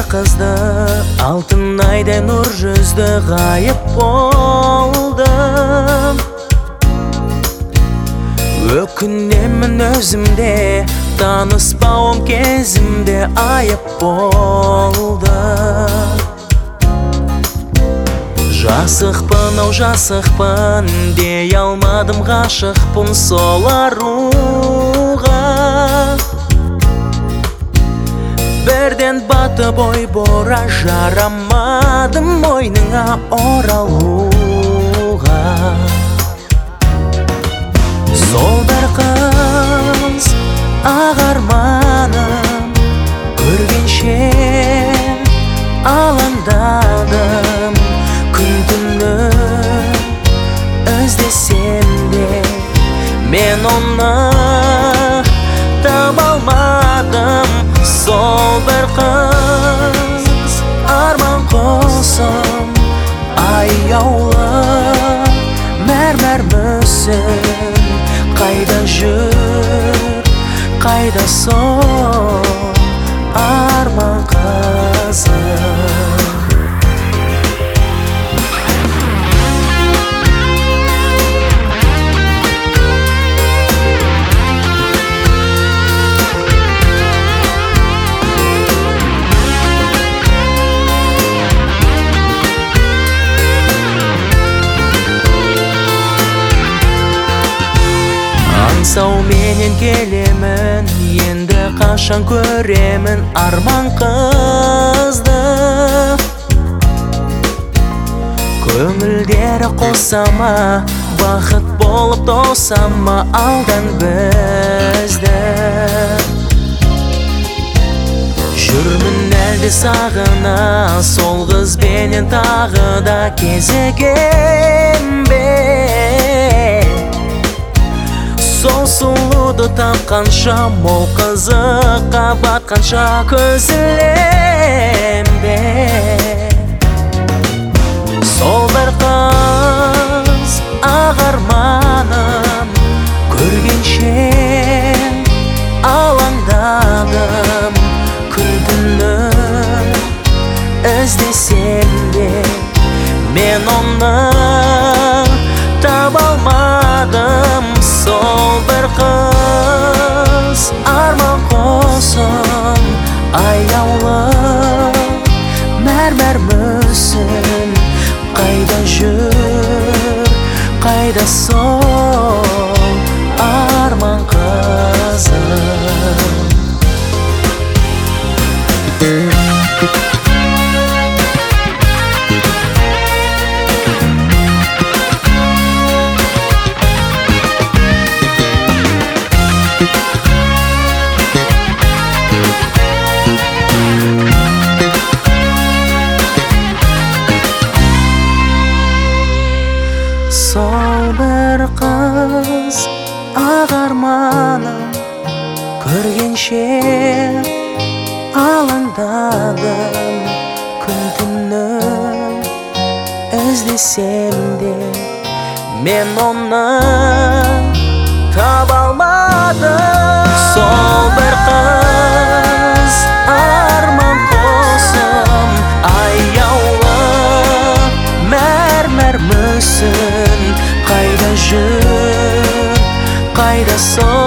kızdı, altın ayda nur yüzlü gayip oldum. Ökünemin özümde, tanıspağım kezimde ayıp oldu. Жасықпын, жасықпын дей алмадым, ғашықпын сол аруға. Бірден батып ой бора, жарамадым мойныңа оралуға. Сол бір қыз ақ арманым, көргенше алаңдадым. Күн-түні іздесем де мен оны таба алмадым. Сол бір қыз арман құсым, аяулы мәрмәр мүсін. Қайда жүр, қайда сол арман қызым. Аңсау менен келемін, енді қашан көремін арман қызды. Көңілдері қосама, бақыт болып тосама алдан бізді. Жүрмін әлде сағына, сол қызбенен тағы да кезігем бе. Сол сұлуды тапқанша, мол қызыққа батқанша көзілем бе. Сол бір қыз ақ арманым, көргенше алаңдадым. Күн-түні іздесем де мен оны таба алмадым. Сол бір қыз арман құсым, аяулы мәрмәр мүсін. Қайда жүр, қайда сол арман қызым. Сол бір қыз ақ арманым, көргенше алаңдадым. Күн-түні іздесем де мен оны таба алмадым. Сол бір қыз арман құсым, аяулы мәрмәр мүсін. Қайда жүр, қайда сол